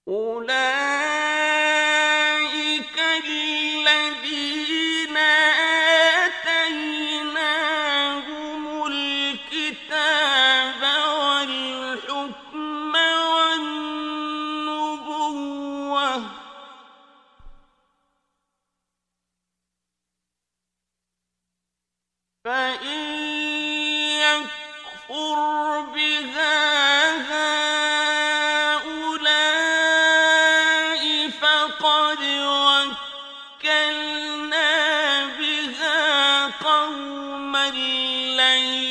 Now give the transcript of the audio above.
أولئك الذين آتيناهم الكتاب والحكم والنبوة فإن يكفر بها هؤلاء فقد وكلنا بها قوما ليسوا